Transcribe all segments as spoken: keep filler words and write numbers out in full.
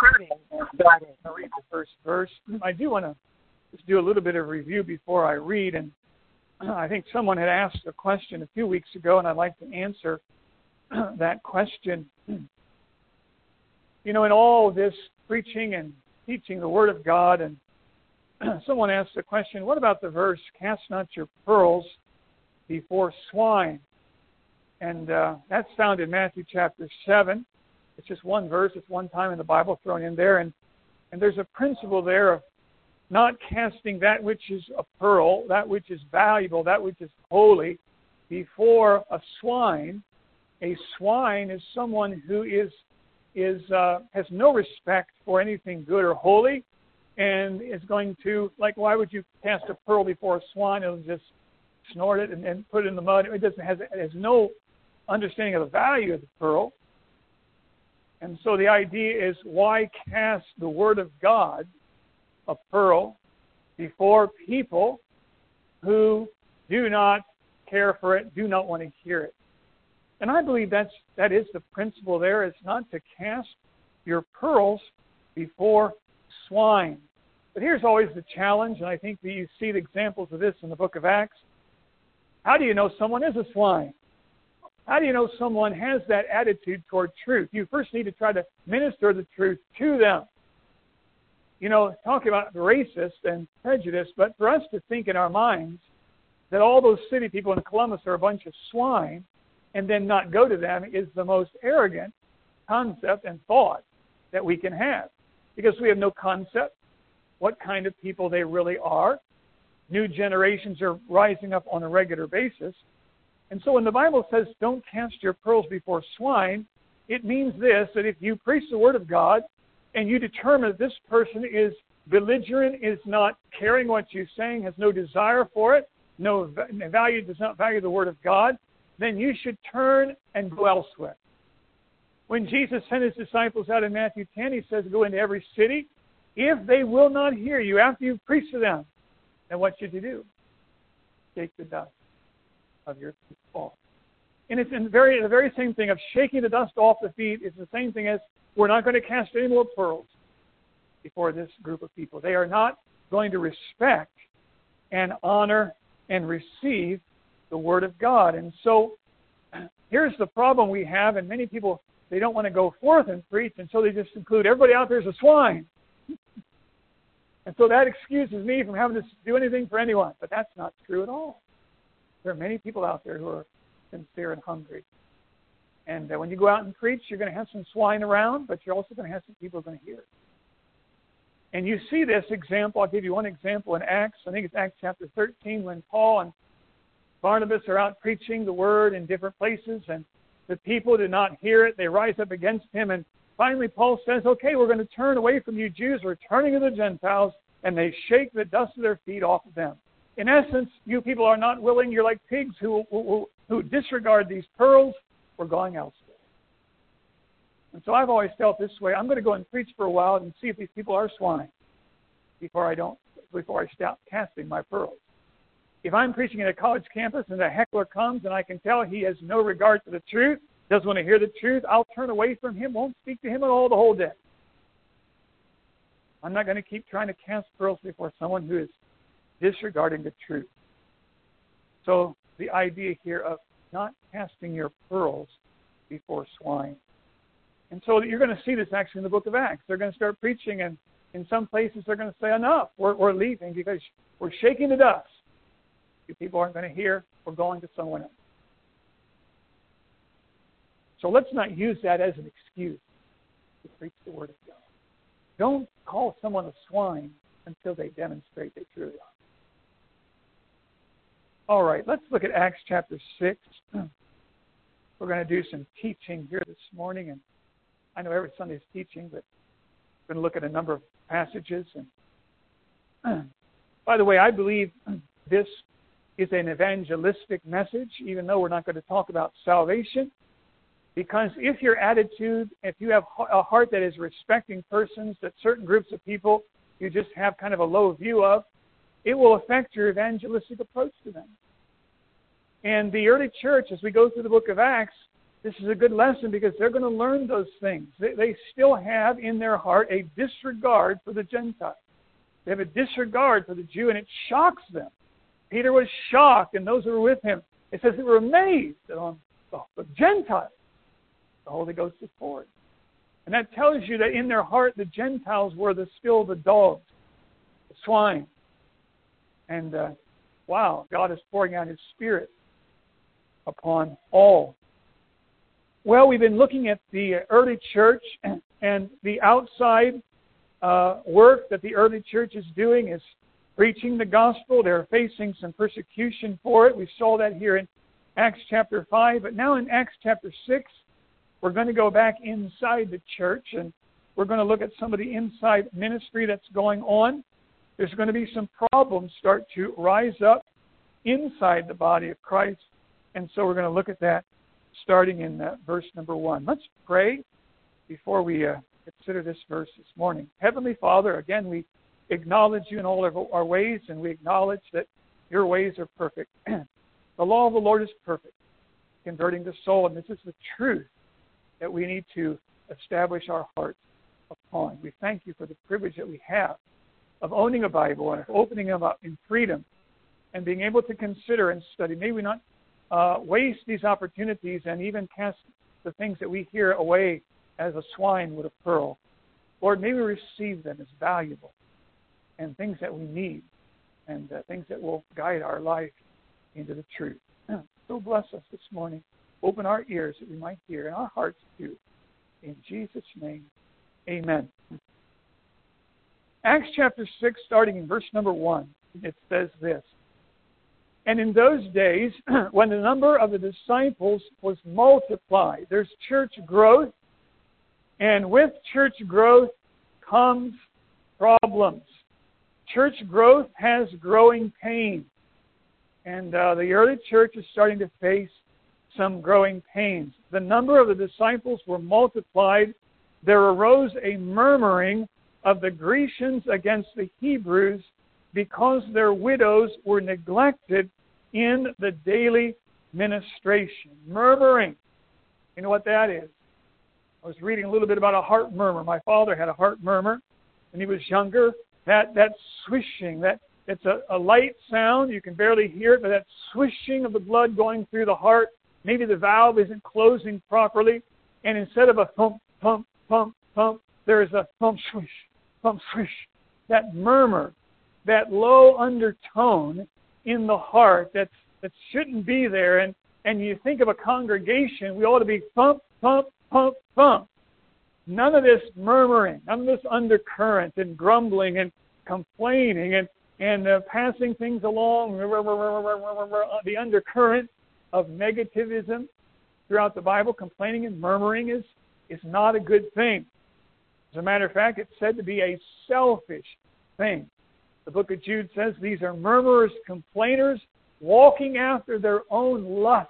I'll read the first verse. I do want to just do a little bit of review before I read, and I think someone had asked a question a few weeks ago, and I'd like to answer that question. You know, in all this preaching and teaching the Word of God, and someone asked the question, what about the verse, cast not your pearls before swine? And uh, that's found in Matthew chapter seven. It's just one verse. It's one time in the Bible thrown in there. And, and there's a principle there of not casting that which is a pearl, that which is valuable, that which is holy, before a swine. A swine is someone who is is uh, has no respect for anything good or holy, and is going to, like, why would you cast a pearl before a swine? It'll just snort it and, and put it in the mud. It doesn't has it has no understanding of the value of the pearl. And so the idea is, why cast the Word of God, a pearl, before people who do not care for it, do not want to hear it? And I believe that's that is the principle there. It's not to cast your pearls before swine. But here's always the challenge, and I think that you see the examples of this in the book of Acts. How do you know someone is a swine? How do you know someone has that attitude toward truth? You first need to try to minister the truth to them. You know, talking about racist and prejudice, but for us to think in our minds that all those city people in Columbus are a bunch of swine and then not go to them is the most arrogant concept and thought that we can have, because we have no concept what kind of people they really are. New generations are rising up on a regular basis. And so when the Bible says don't cast your pearls before swine, it means this, that if you preach the Word of God and you determine that this person is belligerent, is not caring what you're saying, has no desire for it, no value, does not value the Word of God, then you should turn and go elsewhere. When Jesus sent His disciples out in Matthew ten, He says, go into every city. If they will not hear you after you've preached to them, then what should you do? Shake the dust of your feet off. And it's in very, the very same thing of shaking the dust off the feet is the same thing as we're not going to cast any more pearls before this group of people. They are not going to respect and honor and receive the Word of God. And so here's the problem we have, and many people, they don't want to go forth and preach, and so they just include everybody out there as a swine. And so that excuses me from having to do anything for anyone. But that's not true at all. There are many people out there who are sincere and hungry. And uh, when you go out and preach, you're going to have some swine around, but you're also going to have some people who are going to hear. And you see this example. I'll give you one example in Acts. I think it's Acts chapter thirteen, when Paul and Barnabas are out preaching the Word in different places, and the people do not hear it. They rise up against him, and finally Paul says, okay, we're going to turn away from you Jews. We're turning to the Gentiles, and they shake the dust of their feet off of them. In essence, you people are not willing. You're like pigs who, who, who disregard these pearls. We're going elsewhere. And so I've always felt this way. I'm going to go and preach for a while and see if these people are swine before I don't, before I stop casting my pearls. If I'm preaching at a college campus and a heckler comes and I can tell he has no regard for the truth, doesn't want to hear the truth, I'll turn away from him, won't speak to him at all the whole day. I'm not going to keep trying to cast pearls before someone who is disregarding the truth. So the idea here of not casting your pearls before swine. And so you're going to see this actually in the book of Acts. They're going to start preaching, and in some places they're going to say, enough, we're, we're leaving because we're shaking the dust. You people aren't going to hear, we're going to someone else. So let's not use that as an excuse to preach the Word of God. Don't call someone a swine until they demonstrate they truly are. All right, let's look at Acts chapter six. We're going to do some teaching here this morning, and I know every Sunday is teaching, but we're going to look at a number of passages. And by the way, I believe this is an evangelistic message, even though we're not going to talk about salvation. Because if your attitude, if you have a heart that is respecting persons, that certain groups of people you just have kind of a low view of, it will affect your evangelistic approach to them. And the early church, as we go through the book of Acts, this is a good lesson because they're going to learn those things. They, they still have in their heart a disregard for the Gentiles. They have a disregard for the Jew, and it shocks them. Peter was shocked, and those who were with him, it says they were amazed that on the Gentiles the Holy Ghost is poured. And that tells you that in their heart the Gentiles were the, still the dogs, the swine. And uh, wow, God is pouring out His Spirit upon all. Well, we've been looking at the early church, and the outside uh, work that the early church is doing is preaching the gospel. They're facing some persecution for it. We saw that here in Acts chapter five. But now in Acts chapter six, we're going to go back inside the church, and we're going to look at some of the inside ministry that's going on. There's going to be some problems start to rise up inside the body of Christ. And so we're going to look at that starting in uh, verse number one. Let's pray before we uh, consider this verse this morning. Heavenly Father, again, we acknowledge you in all of our ways, and we acknowledge that your ways are perfect. The law of the Lord is perfect, converting the soul, and this is the truth that we need to establish our hearts upon. We thank you for the privilege that we have of owning a Bible and of opening them up in freedom and being able to consider and study. May we not uh, waste these opportunities and even cast the things that we hear away as a swine would a pearl. Lord, may we receive them as valuable and things that we need and uh, things that will guide our life into the truth. So bless us this morning. Open our ears that we might hear, and our hearts too. In Jesus' name, amen. Acts chapter six, starting in verse number one, it says this. And in those days, when the number of the disciples was multiplied, there's church growth, and with church growth comes problems. Church growth has growing pains, and uh, the early church is starting to face some growing pains. The number of the disciples were multiplied. There arose a murmuring of the Grecians against the Hebrews because their widows were neglected in the daily ministration. Murmuring. You know what that is? I was reading a little bit about a heart murmur. My father had a heart murmur when he was younger. That that swishing, that it's a, a light sound. You can barely hear it, but that swishing of the blood going through the heart. Maybe the valve isn't closing properly, and instead of a thump, thump, thump, thump, there is a thump, swish, thump, swish. That murmur, that low undertone in the heart that that shouldn't be there. And, and you think of a congregation, we ought to be thump, thump, thump, thump. None of this murmuring, none of this undercurrent and grumbling and complaining and, and uh, passing things along, the undercurrent of negativism throughout the Bible. Complaining and murmuring is, is not a good thing. As a matter of fact, it's said to be a selfish thing. The book of Jude says these are murmurers, complainers, walking after their own lust.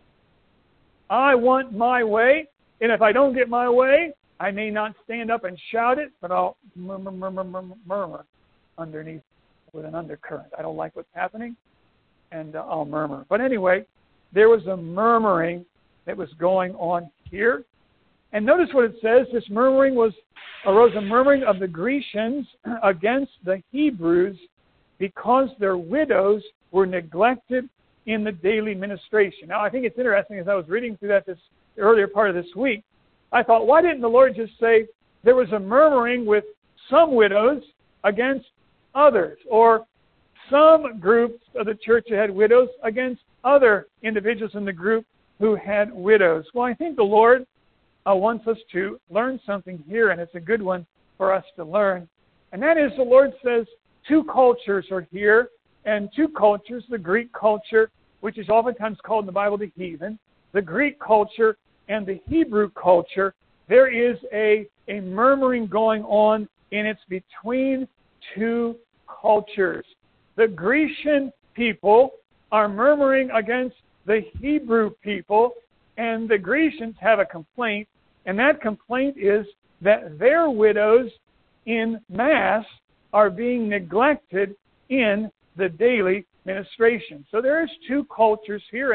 I want my way, and if I don't get my way, I may not stand up and shout it, but I'll murmur, murmur, murmur, murmur underneath with an undercurrent. I don't like what's happening, and uh, I'll murmur. But anyway, there was a murmuring that was going on here. And notice what it says. This murmuring was, arose a murmuring of the Grecians against the Hebrews because their widows were neglected in the daily ministration. Now, I think it's interesting, as I was reading through that this earlier part of this week, I thought, why didn't the Lord just say there was a murmuring with some widows against others, or some groups of the church that had widows against other individuals in the group who had widows? Well, I think the Lord uh, wants us to learn something here, and it's a good one for us to learn. And that is, the Lord says two cultures are here, and two cultures, the Greek culture, which is oftentimes called in the Bible the heathen, the Greek culture and the Hebrew culture. There is a, a murmuring going on, and it's between two cultures. The Grecian people are murmuring against the Hebrew people, and the Grecians have a complaint, and that complaint is that their widows in mass are being neglected in the daily ministration. So there's two cultures here, and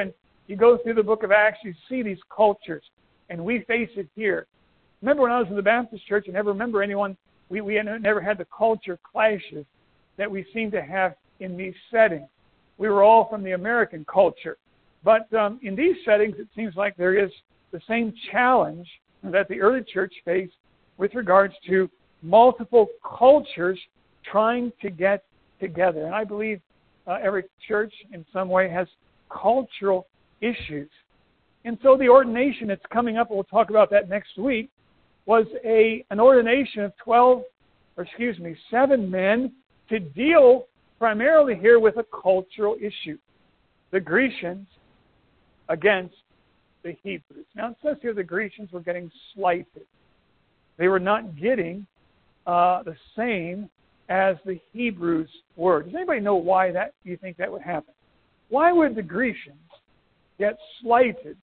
You go through the book of Acts, you see these cultures, and we face it here. Remember when I was in the Baptist church, I never remember anyone, we, we never had the culture clashes that we seem to have in these settings. We were all from the American culture. But um, in these settings, it seems like there is the same challenge that the early church faced with regards to multiple cultures trying to get together. And I believe uh, every church in some way has cultural issues. And so the ordination that's coming up, and we'll talk about that next week, was a an ordination of twelve, or excuse me, seven men to deal primarily here with a cultural issue. The Grecians against the Hebrews. Now it says here the Grecians were getting slighted. They were not getting uh, the same as the Hebrews were. Does anybody know why that you think that would happen? Why would the Grecians get slighted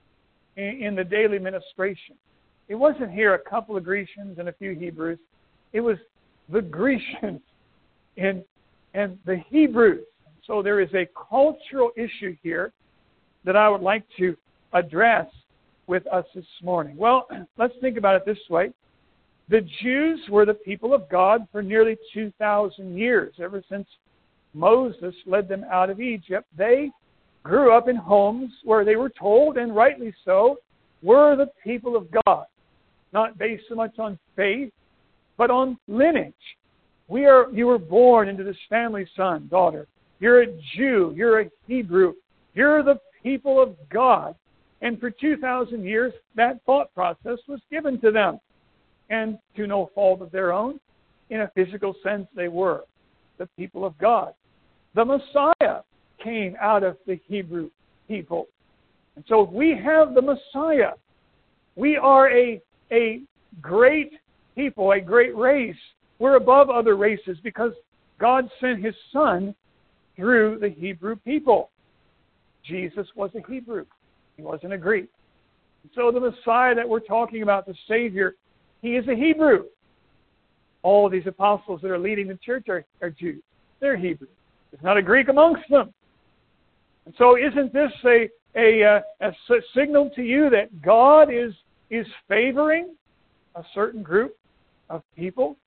in, in the daily ministration? It wasn't here a couple of Grecians and a few Hebrews. It was the Grecians and, and the Hebrews. So there is a cultural issue here that I would like to address with us this morning. Well, let's think about it this way. The Jews were the people of God for nearly two thousand years, ever since Moses led them out of Egypt. They grew up in homes where they were told, and rightly so, were the people of God. Not based so much on faith, but on lineage. We are. You were born into this family, son, daughter. You're a Jew. You're a Hebrew. You're the people of God. And for two thousand years, that thought process was given to them. And to no fault of their own, in a physical sense, they were the people of God. The Messiah came out of the Hebrew people. And so if we have the Messiah, we are a, a great people, a great race. We're above other races because God sent His Son through the Hebrew people. Jesus was a Hebrew. He wasn't a Greek. And so the Messiah that we're talking about, the Savior, He is a Hebrew. All of these apostles that are leading the church are, are Jews. They're Hebrew. There's not a Greek amongst them. And so isn't this a, a, a, a signal to you that God is, is favoring a certain group of people?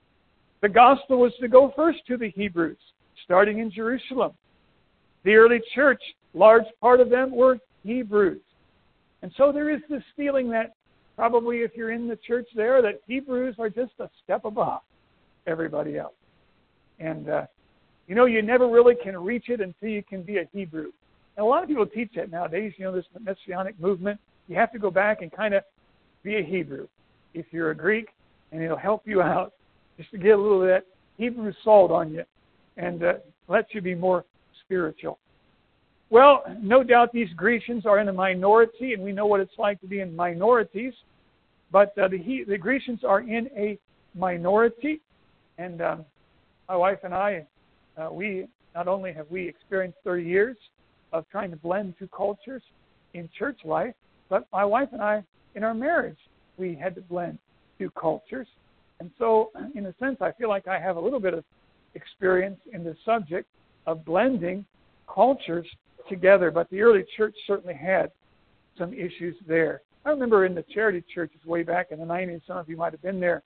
The gospel was to go first to the Hebrews, starting in Jerusalem. The early church, large part of them were Hebrews. And so there is this feeling that probably if you're in the church there, that Hebrews are just a step above everybody else. And, uh, you know, you never really can reach it until you can be a Hebrew. And a lot of people teach that nowadays, you know, this Messianic movement. You have to go back and kind of be a Hebrew if you're a Greek, and it'll help you out just to get a little of that Hebrew salt on you and uh, let you be more spiritual. Well, no doubt these Grecians are in a minority, and we know what it's like to be in minorities. But uh, the, the Grecians are in a minority, and um, my wife and I, uh, we not only have we experienced thirty years of trying to blend two cultures in church life, but my wife and I, in our marriage, we had to blend two cultures. And so, in a sense, I feel like I have a little bit of experience in the subject of blending cultures together, but the early church certainly had some issues there. I remember in the charity churches way back in the nineties, some of you might have been there,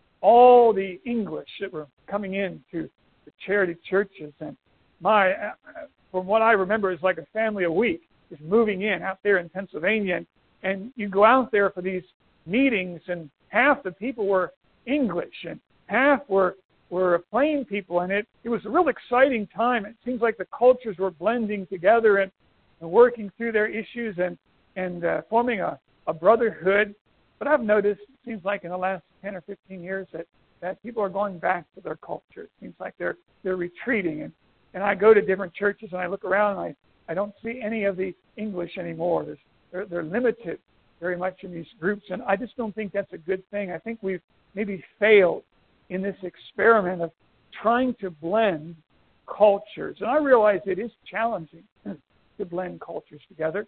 all the English that were coming into the charity churches, and my, from what I remember, it's like a family a week is moving in out there in Pennsylvania, and, and you go out there for these meetings, and half the people were English, and half were were plain people, and it, it was a real exciting time. It seems like the cultures were blending together and, and working through their issues and, and uh, forming a, a brotherhood. But I've noticed, it seems like in the last ten or fifteen years, that, that people are going back to their culture. It seems like they're they're retreating. And, and I go to different churches, and I look around, and I, I don't see any of the English anymore. There's, they're, they're limited very much in these groups, and I just don't think that's a good thing. I think we've maybe failed in this experiment of trying to blend cultures. And I realize it is challenging to blend cultures together.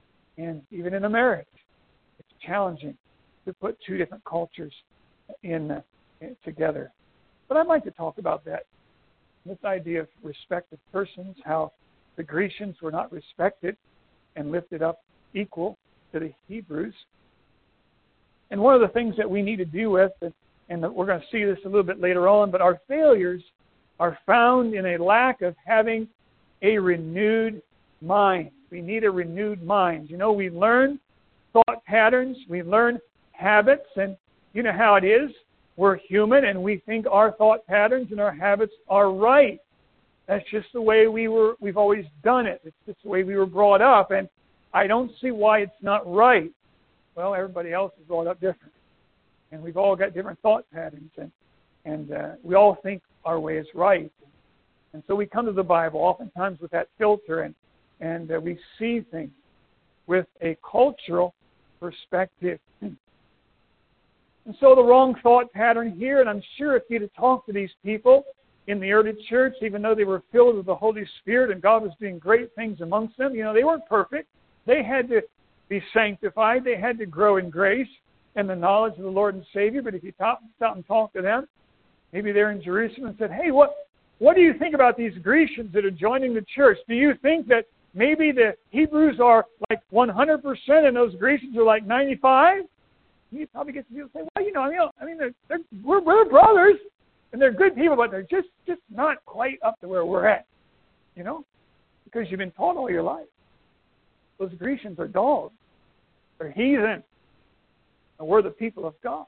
And even in a marriage, it's challenging to put two different cultures in, uh, in together. But I'd like to talk about that. This idea of respect of persons, how the Grecians were not respected and lifted up equal to the Hebrews. And one of the things that we need to deal with, and, and we're going to see this a little bit later on, but our failures are found in a lack of having a renewed mind. We need a renewed mind. You know, we learn thought patterns, we learn habits, and you know how it is. We're human, and we think our thought patterns and our habits are right. That's just the way we were, we've always done it. It's just the way we were brought up, and I don't see why it's not right. Well, everybody else is brought up different, and we've all got different thought patterns, and, and uh, we all think our way is right. And so we come to the Bible oftentimes with that filter, and, and uh, we see things with a cultural perspective. And so the wrong thought pattern here, and I'm sure if you'd have talked to these people in the early church, even though they were filled with the Holy Spirit and God was doing great things amongst them, you know, they weren't perfect. They had to be sanctified. They had to grow in grace and the knowledge of the Lord and Savior. But if you stop, stop and talk to them, maybe they're in Jerusalem and said, hey, what, what do you think about these Grecians that are joining the church? Do you think that maybe the Hebrews are like one hundred percent and those Grecians are like ninety-five? You probably get some people say, well, you know, I mean, I mean they're, they're, we're, we're brothers, and they're good people, but they're just, just not quite up to where we're at, you know, because you've been taught all your life. Those Grecians are dogs. They're heathen, and we're the people of God.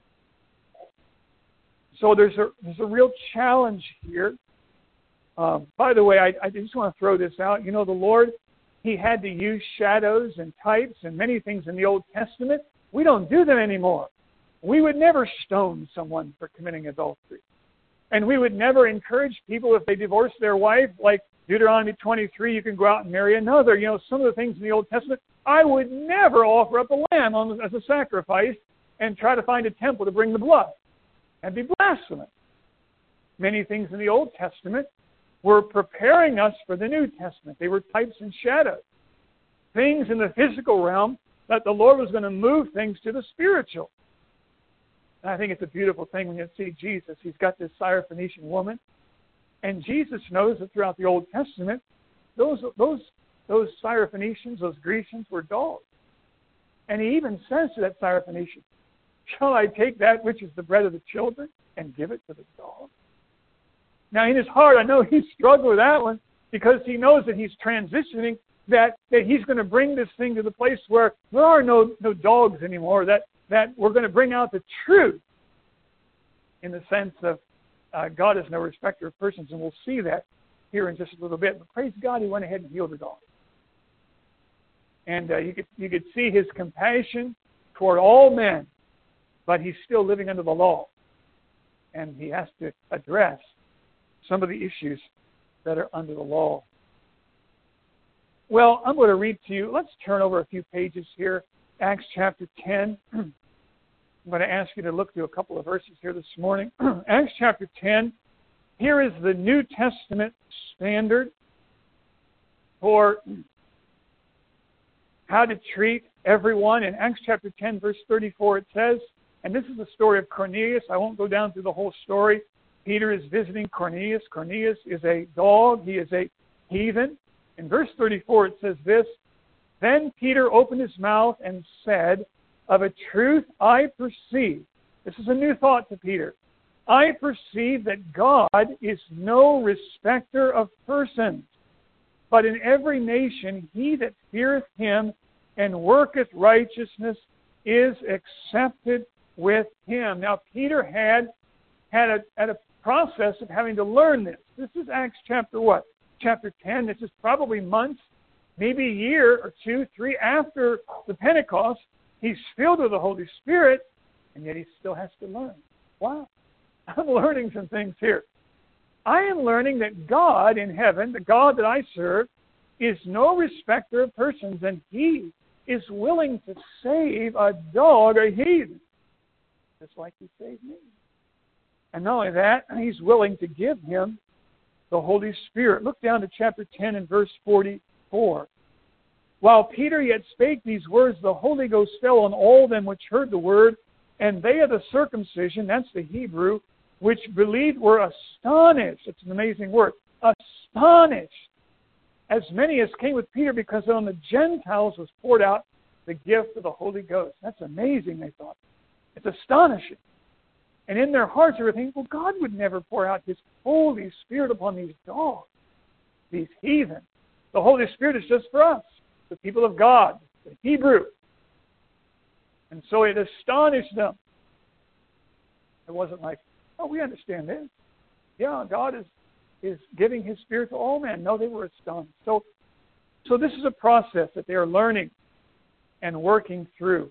So there's a, there's a real challenge here. Um, by the way, I, I just want to throw this out. You know, the Lord, He had to use shadows and types and many things in the Old Testament. We don't do them anymore. We would never stone someone for committing adultery. And we would never encourage people if they divorce their wife, like Deuteronomy twenty-three, you can go out and marry another. You know, some of the things in the Old Testament, I would never offer up a lamb on, as a sacrifice and try to find a temple to bring the blood. That'd be blasphemous. Many things in the Old Testament were preparing us for the New Testament. They were types and shadows. Things in the physical realm that the Lord was going to move things to the spiritual. And I think it's a beautiful thing when you see Jesus. He's got this Syrophoenician woman. And Jesus knows that throughout the Old Testament, those those those Syrophoenicians, those Grecians were dogs. And He even says to that Syrophoenician, shall I take that which is the bread of the children and give it to the dogs? Now in his heart, I know he struggled with that one because he knows that he's transitioning, that, that he's going to bring this thing to the place where there are no, no dogs anymore, that, that we're going to bring out the truth in the sense of uh, God is no respecter of persons, and we'll see that here in just a little bit. But praise God, he went ahead and healed her dog. And uh, you could you could see his compassion toward all men, but he's still living under the law. And he has to address some of the issues that are under the law. Well, I'm going to read to you. Let's turn over a few pages here. Acts chapter ten. I'm going to ask you to look through a couple of verses here this morning. Acts chapter ten. Here is the New Testament standard for how to treat everyone. In Acts chapter ten, verse thirty-four, it says, and this is the story of Cornelius. I won't go down through the whole story. Peter is visiting Cornelius. Cornelius is a dog. He is a heathen. In verse thirty-four, it says this, then Peter opened his mouth and said, of a truth I perceive. This is a new thought to Peter. I perceive that God is no respecter of persons, but in every nation he that feareth him and worketh righteousness is accepted with him. Now, Peter had had a, had a process of having to learn this. This is Acts chapter what? Chapter ten. This is probably months, maybe a year or two, three after the Pentecost. He's filled with the Holy Spirit, and yet he still has to learn. Wow. I'm learning some things here. I am learning that God in heaven, the God that I serve, is no respecter of persons, and he is willing to save a dog, a heathen, just like he saved me. And not only that, he's willing to give him the Holy Spirit. Look down to chapter ten and verse forty-four. While Peter yet spake these words, the Holy Ghost fell on all them which heard the word, and they of the circumcision, that's the Hebrew, which believed were astonished. It's an amazing word. Astonished as many as came with Peter, because on the Gentiles was poured out the gift of the Holy Ghost. That's amazing, they thought. It's astonishing. And in their hearts they were thinking, well, God would never pour out His Holy Spirit upon these dogs, these heathen. The Holy Spirit is just for us, the people of God, the Hebrew. And so it astonished them. It wasn't like, oh, we understand this. Yeah, God is, is giving His Spirit to all men. No, they were astonished. So, so this is a process that they are learning and working through.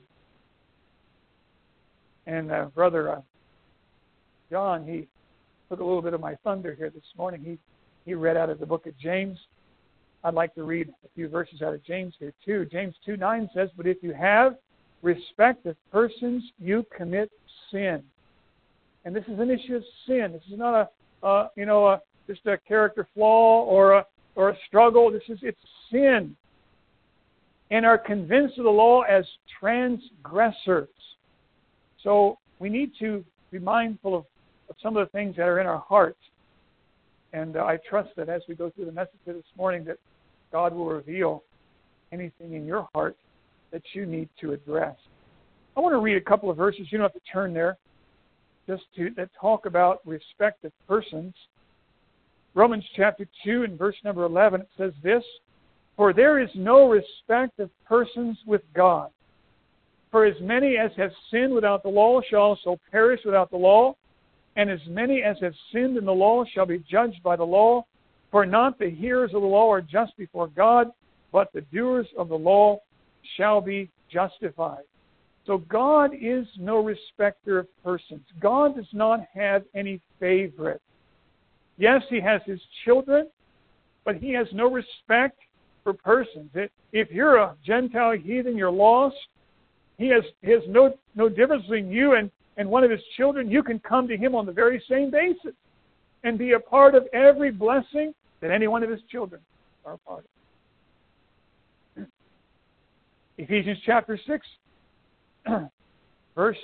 And uh, Brother uh, John, he took a little bit of my thunder here this morning. He, he read out of the book of James. I'd like to read a few verses out of James here too. James two nine says, but if you have respect of persons, you commit sin. And this is an issue of sin. This is not a, uh, you know, a, just a character flaw or a or a struggle. This is it's sin. And are convinced of the law as transgressors. So we need to be mindful of, of some of the things that are in our hearts. And uh, I trust that as we go through the message this morning, that God will reveal anything in your heart that you need to address. I want to read a couple of verses. You don't have to turn there. Just to that talk about respect of persons. Romans chapter two and verse number eleven, it says this, for there is no respect of persons with God. For as many as have sinned without the law shall also perish without the law, and as many as have sinned in the law shall be judged by the law. For not the hearers of the law are just before God, but the doers of the law shall be justified. So God is no respecter of persons. God does not have any favorite. Yes, He has His children, but He has no respect for persons. If you're a Gentile heathen, you're lost. He has, he has no, no difference between you and, and one of His children. You can come to Him on the very same basis and be a part of every blessing that any one of His children are a part of. Ephesians chapter six, verse,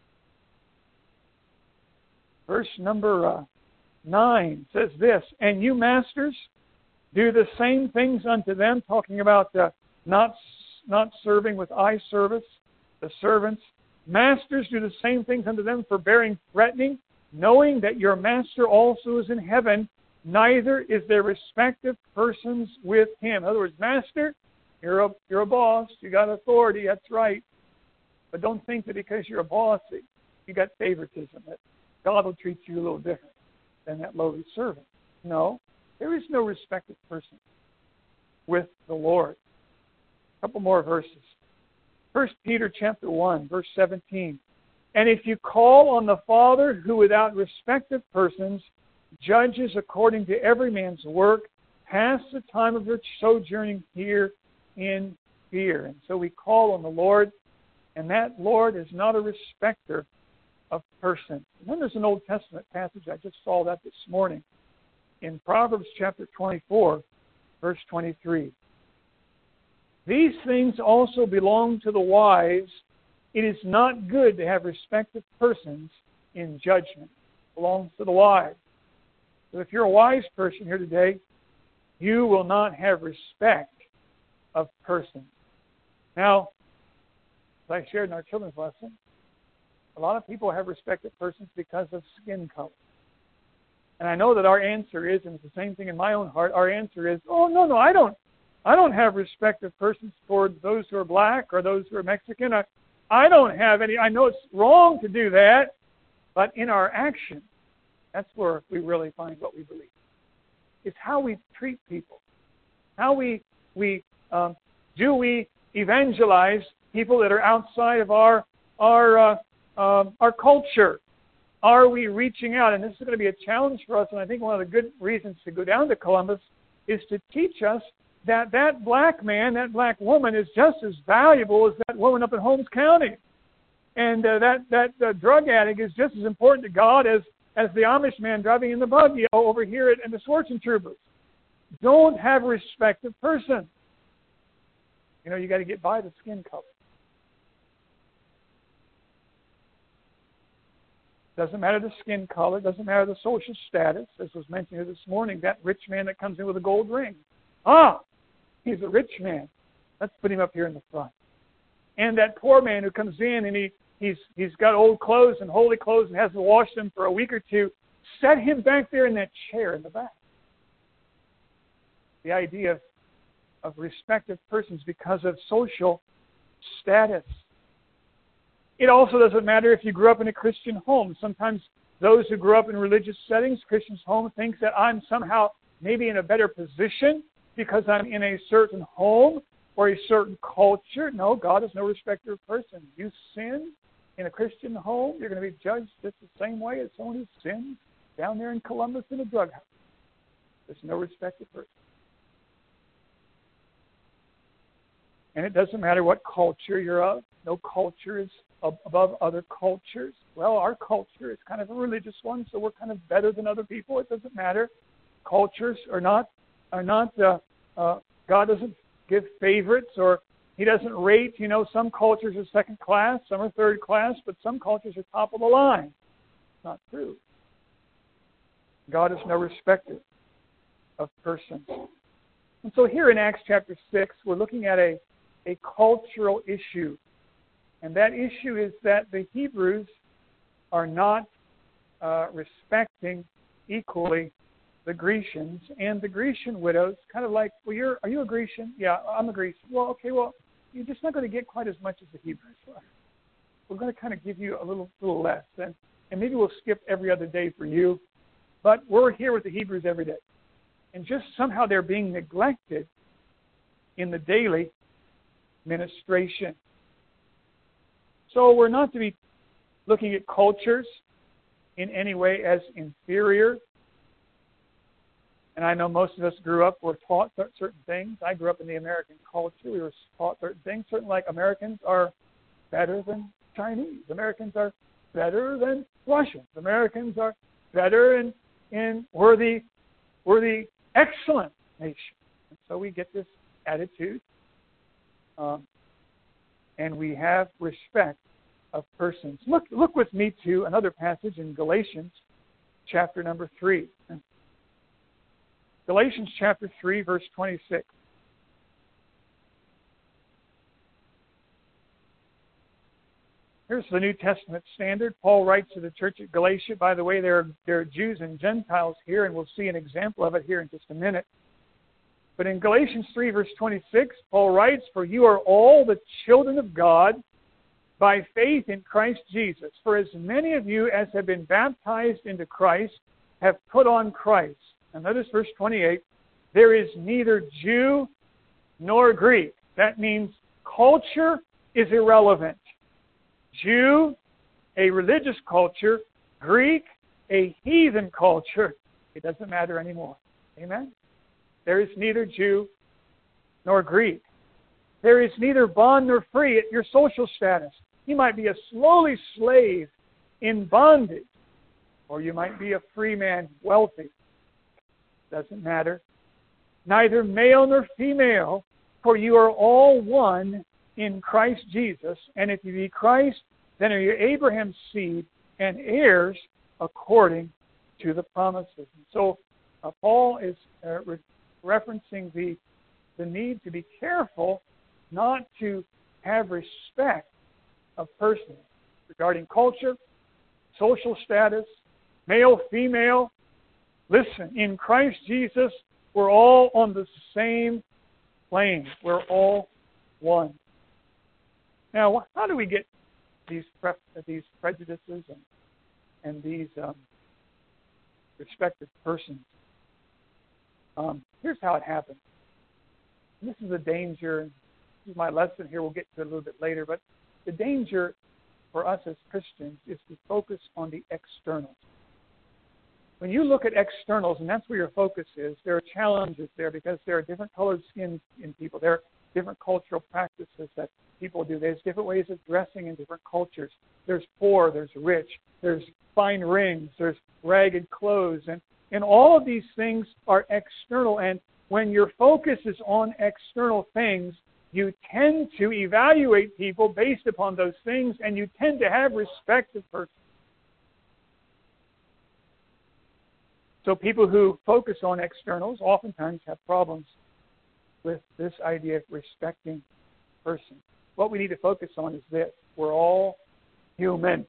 verse number uh, nine says this, and you masters, do the same things unto them, talking about uh, not, not serving with eye service, the servants. Masters, do the same things unto them, forbearing, threatening, knowing that your master also is in heaven, neither is there respect of persons with Him. In other words, master, you're a, you're a boss, you got authority, that's right. But don't think that because you're a boss, that you got favoritism, that God will treat you a little different than that lowly servant. No, there is no respect of persons with the Lord. A couple more verses. First Peter chapter one, verse seventeen. And if you call on the Father, who without respect of persons judges according to every man's work, pass the time of your sojourning here in fear. And so we call on the Lord, and that Lord is not a respecter of persons. And then there's an Old Testament passage, I just saw that this morning, in Proverbs chapter twenty-four, verse twenty-three. These things also belong to the wise. It is not good to have respect of persons in judgment. It belongs to the wise. So if you're a wise person here today, you will not have respect of persons. Now, as I shared in our children's lesson, a lot of people have respect of persons because of skin color. And I know that our answer is, and it's the same thing in my own heart, our answer is, oh, no, no, I don't. I don't have respect of persons toward those who are black or those who are Mexican. I, I don't have any. I know it's wrong to do that, but in our action, that's where we really find what we believe. It's how we treat people. How we, we um, do we evangelize people that are outside of our, our, uh, um, our culture? Are we reaching out? And this is going to be a challenge for us, and I think one of the good reasons to go down to Columbus is to teach us that that black man, that black woman is just as valuable as that woman up in Holmes County. And uh, that, that uh, drug addict is just as important to God as, as the Amish man driving in the buggy over here at, at the Schwarzentroopers. Don't have respect of person. You know, you got to get by the skin color. Doesn't matter the skin color, doesn't matter the social status. As was mentioned here this morning, that rich man that comes in with a gold ring. Ah, he's a rich man. Let's put him up here in the front. And that poor man who comes in and he, he's he's got old clothes and holy clothes and hasn't washed them for a week or two, set him back there in that chair in the back. The idea of, of respect of persons because of social status. It also doesn't matter if you grew up in a Christian home. Sometimes those who grew up in religious settings, Christian home, think that I'm somehow maybe in a better position because I'm in a certain home or a certain culture. No, God is no respecter of persons. You sin in a Christian home, you're going to be judged just the same way as someone who sins down there in Columbus in a drug house. There's no respect of persons. And it doesn't matter what culture you're of. No culture is above other cultures. Well, our culture is kind of a religious one, so we're kind of better than other people. It doesn't matter. Cultures are not, are not. Uh, uh, God doesn't give favorites, or He doesn't rate. You know, some cultures are second class, some are third class, but some cultures are top of the line. It's not true. God is no respecter of persons. And so here in Acts chapter six, we're looking at a, a cultural issue. And that issue is that the Hebrews are not uh, respecting equally the Grecians, and the Grecian widows, kind of like, well, you're, are you a Grecian? Yeah, I'm a Grecian. Well, okay, well, you're just not going to get quite as much as the Hebrews are. We're going to kind of give you a little, little less, and, and maybe we'll skip every other day for you, but we're here with the Hebrews every day. And just somehow they're being neglected in the daily ministration. So we're not to be looking at cultures in any way as inferior. And I know most of us grew up, were taught certain things. I grew up in the American culture. We were taught certain things. Certain like Americans are better than Chinese. Americans are better than Russians. Americans are better and, and we're the, we're the excellent nation. And so we get this attitude. Um, and we have respect of persons. Look, look with me to another passage in Galatians chapter number three. Galatians chapter three, verse twenty-six. Here's the New Testament standard. Paul writes to the church at Galatia. By the way, there are, there are Jews and Gentiles here, and we'll see an example of it here in just a minute. But in Galatians three, verse twenty-six, Paul writes, "For you are all the children of God by faith in Christ Jesus. For as many of you as have been baptized into Christ have put on Christ." And notice verse twenty-eight, "There is neither Jew nor Greek." That means culture is irrelevant. Jew, a religious culture. Greek, a heathen culture. It doesn't matter anymore. Amen? There is neither Jew nor Greek. There is neither bond nor free at your social status. You might be a lowly slave in bondage, or you might be a free man, wealthy. Doesn't matter. Neither male nor female, for you are all one in Christ Jesus. And if you be Christ, then are you Abraham's seed and heirs according to the promises. And so uh, Paul is uh, re- referencing the the need to be careful not to have respect of persons regarding culture, social status, male, female. Listen, in Christ Jesus, we're all on the same plane. We're all one. Now, how do we get these pre- these prejudices and, and these um, respective persons? Um, here's how it happens. And this is a danger. This is my lesson here. We'll get to it a little bit later. But the danger for us as Christians is to focus on the externals. When you look at externals, and that's where your focus is, there are challenges there because there are different colored skins in people. There are different cultural practices that people do. There's different ways of dressing in different cultures. There's poor, there's rich, there's fine rings, there's ragged clothes. And, and all of these things are external. And when your focus is on external things, you tend to evaluate people based upon those things, and you tend to have respect of persons. So people who focus on externals oftentimes have problems with this idea of respecting person. What we need to focus on is this. We're all human.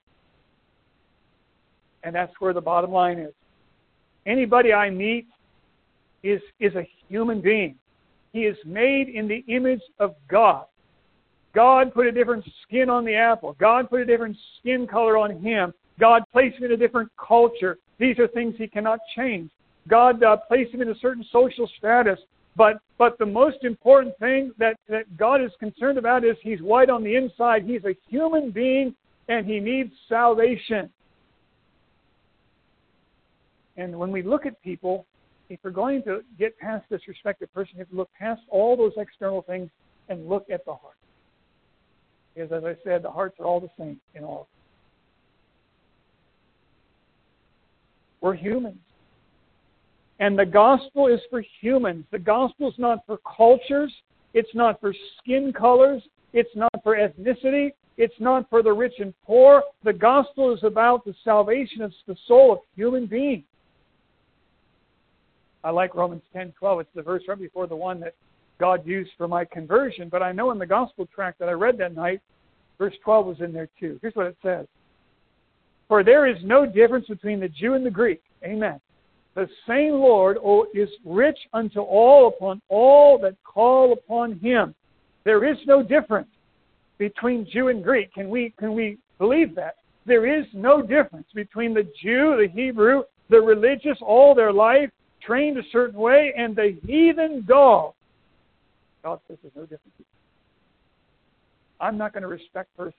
And that's where the bottom line is. Anybody I meet is, is a human being. He is made in the image of God. God put a different skin on the apple. God put a different skin color on him. God placed him in a different culture. These are things he cannot change. God uh, placed him in a certain social status. But but the most important thing that, that God is concerned about is he's white on the inside. He's a human being, and he needs salvation. And when we look at people, if we're going to get past this respected person, you have to look past all those external things and look at the heart. Because as I said, the hearts are all the same in all. We're humans. And the gospel is for humans. The gospel is not for cultures. It's not for skin colors. It's not for ethnicity. It's not for the rich and poor. The gospel is about the salvation of the soul of human beings. I like Romans ten twelve. It's the verse right before the one that God used for my conversion. But I know in the gospel tract that I read that night, verse twelve was in there too. Here's what it says. For there is no difference between the Jew and the Greek. Amen. The same Lord is rich unto all upon all that call upon him. There is no difference between Jew and Greek. Can we, can we believe that? There is no difference between the Jew, the Hebrew, the religious, all their life, trained a certain way, and the heathen dog. God says there's no difference. I'm not going to respect persons.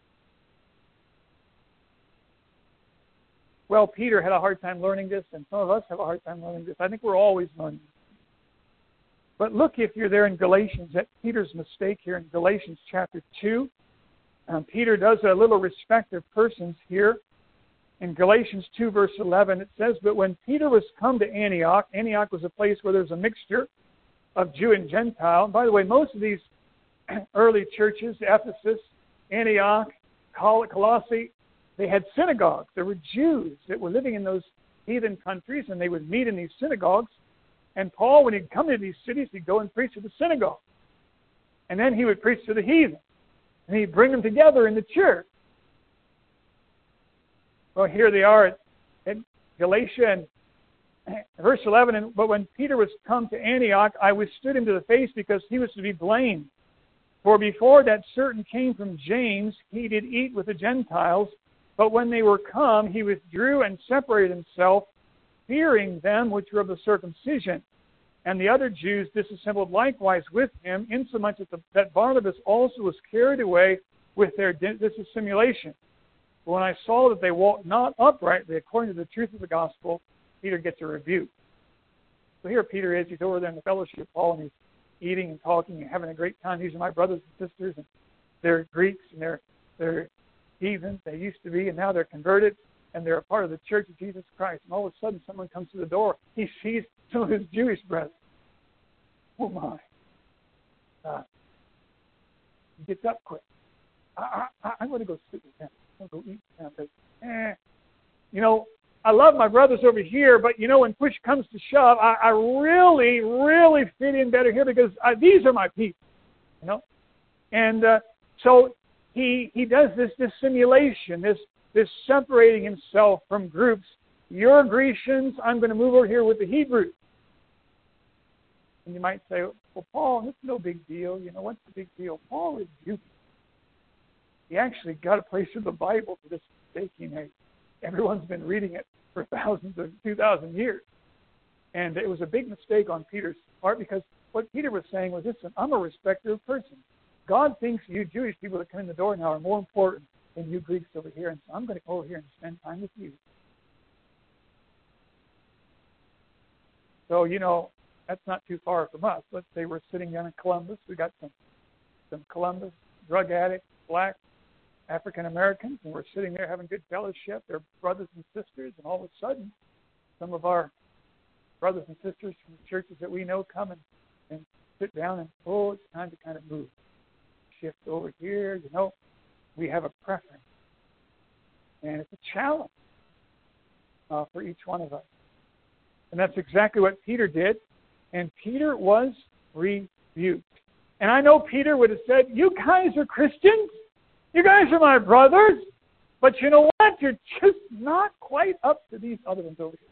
Well, Peter had a hard time learning this, and some of us have a hard time learning this. I think we're always learning. But look, if you're there in Galatians, at Peter's mistake here in Galatians chapter two. Um, Peter does a little respect of persons here. In Galatians two, verse eleven, it says, But when Peter was come to Antioch, Antioch was a place where there's a mixture of Jew and Gentile. And by the way, most of these early churches, Ephesus, Antioch, Colossae, they had synagogues. There were Jews that were living in those heathen countries, and they would meet in these synagogues. And Paul, when he'd come to these cities, he'd go and preach to the synagogue. And then he would preach to the heathen. And he'd bring them together in the church. Well, here they are at, at Galatia, and verse eleven, and, But when Peter was come to Antioch, I withstood him to the face, because he was to be blamed. For before that certain came from James, he did eat with the Gentiles. But when they were come, he withdrew and separated himself, fearing them which were of the circumcision. And the other Jews disassembled likewise with him, insomuch that, the, that Barnabas also was carried away with their dissimulation. But when I saw that they walked not uprightly according to the truth of the gospel, Peter gets a rebuke. So here Peter is. He's over there in the fellowship of Paul, and he's eating and talking and having a great time. These are my brothers and sisters, and they're Greeks, and they're they're heathens. They used to be, and now they're converted, and they're a part of the church of Jesus Christ. And all of a sudden, someone comes to the door. He sees some of his Jewish brothers. Oh, my. Uh, he gets up quick. I, I, I'm going to go sit with them. I'm going to go eat with them. But, eh, you know, I love my brothers over here, but, you know, when push comes to shove, I, I really, really fit in better here because I, these are my people, you know. And uh, so he he does this dissimulation, this this separating himself from groups. You're Grecians, I'm going to move over here with the Hebrews. And you might say, well, Paul, it's no big deal. You know, what's the big deal? Paul is Jewish. He actually got a place in the Bible for this mistake he made. Everyone's been reading it for thousands of, two thousand years. And it was a big mistake on Peter's part because what Peter was saying was, listen, I'm a respecter of persons. God thinks you Jewish people that come in the door now are more important than you Greeks over here. And so I'm going to go over here and spend time with you. So, you know, that's not too far from us. Let's say we're sitting down in Columbus. We got some, some Columbus drug addicts, black African Americans, and we're sitting there having good fellowship. They're brothers and sisters, and all of a sudden, some of our brothers and sisters from the churches that we know come and, and sit down and, oh, it's time to kind of move. Shift over here, you know. We have a preference. And it's a challenge uh, for each one of us. And that's exactly what Peter did. And Peter was rebuked. rebuked. And I know Peter would have said, you guys are Christians. You guys are my brothers. But you know what? You're just not quite up to these other ones over here.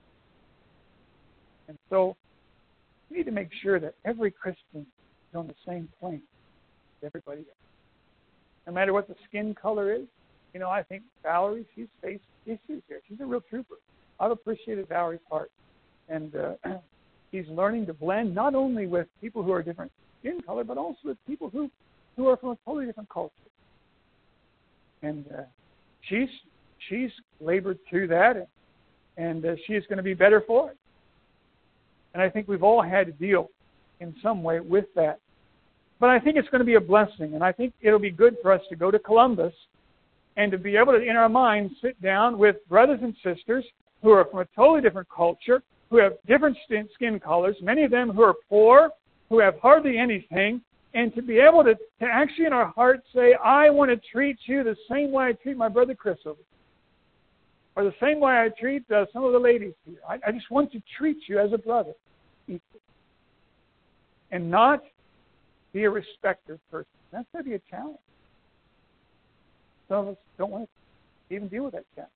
And so we need to make sure that every Christian is on the same plane as everybody else. No matter what the skin color is. You know, I think Valerie, she's faced issues here. She's a real trooper. I've appreciated Valerie's part. And uh, she's learning to blend not only with people who are different skin color, but also with people who, who are from a totally different culture. And uh, she's she's labored through that, and, and uh, she is going to be better for it. And I think we've all had to deal in some way with that. But I think it's going to be a blessing, and I think it'll be good for us to go to Columbus and to be able to, in our minds, sit down with brothers and sisters who are from a totally different culture, who have different skin colors, many of them who are poor, who have hardly anything, and to be able to, to actually in our hearts say, I want to treat you the same way I treat my brother Chris over here, or the same way I treat uh, some of the ladies here. I, I just want to treat you as a brother, equal, and not be a respecter person. That's going to be a challenge. Some of us don't want to even deal with that challenge.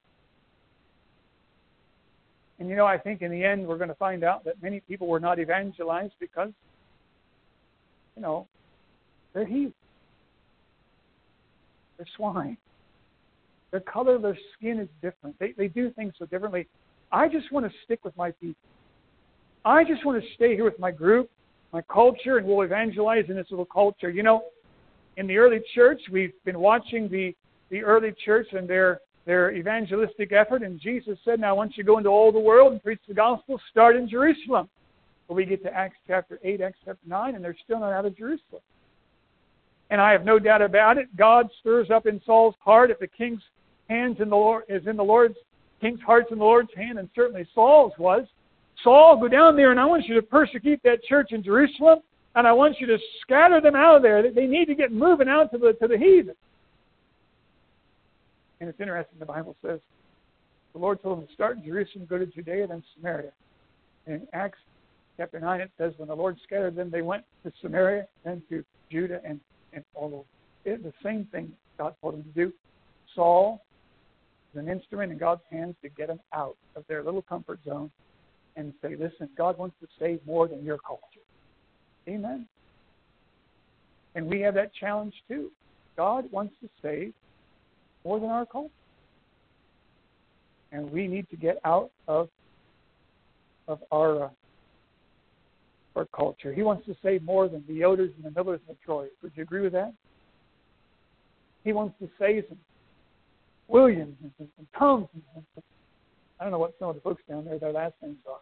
And you know, I think in the end we're going to find out that many people were not evangelized because, you know, they're heathens. They're swine. The color of their skin is different. They, they do things so differently. I just want to stick with my people. I just want to stay here with my group, my culture, and we'll evangelize in this little culture. You know, in the early church, we've been watching the, the early church and their their evangelistic effort, and Jesus said, now once you go into all the world and preach the gospel, start in Jerusalem. Well, we get to Acts chapter eight, Acts chapter nine, and they're still not out of Jerusalem. And I have no doubt about it, God stirs up in Saul's heart if the king's hands in the Lord is in the Lord's king's heart's in the Lord's hand, and certainly Saul's was. Saul, go down there, and I want you to persecute that church in Jerusalem, and I want you to scatter them out of there. They need to get moving out to the to the heathen. And it's interesting, the Bible says, the Lord told them to start in Jerusalem, go to Judea, then Samaria. And in Acts chapter nine, it says, when the Lord scattered them, they went to Samaria, then to Judah, and, and all over. It's the same thing God told them to do. Saul is an instrument in God's hands to get them out of their little comfort zone and say, listen, God wants to save more than your culture. Amen? And we have that challenge too. God wants to save more than our culture. And we need to get out of of our uh, our culture. He wants to save more than the Yoders and the Millers and the Troyes. Would you agree with that? He wants to save some Williams and some, some Toms. And some, I don't know what some of the folks down there, their last names are.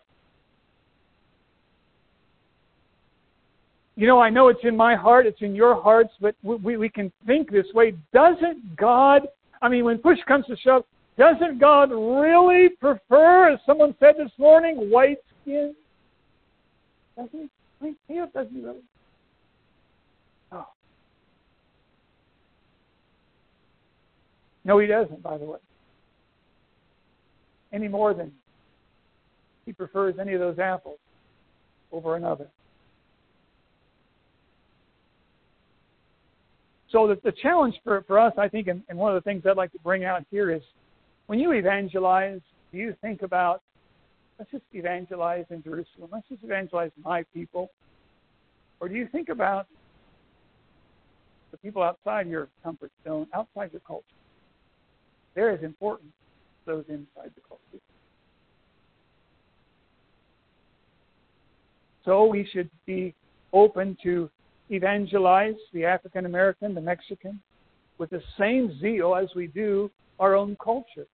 You know, I know it's in my heart, it's in your hearts, but we, we can think this way. Doesn't God, I mean, when push comes to shove, doesn't God really prefer, as someone said this morning, white skin? Doesn't he? I mean, he doesn't he really? Oh. No, he doesn't, by the way. Any more than he prefers any of those apples over another. So the, the challenge for, for us, I think, and, and one of the things I'd like to bring out here is, when you evangelize, do you think about, let's just evangelize in Jerusalem, let's just evangelize my people? Or do you think about the people outside your comfort zone, outside your culture? They're as important as those inside the culture. So we should be open to evangelize the African American, the Mexican, with the same zeal as we do our own culture.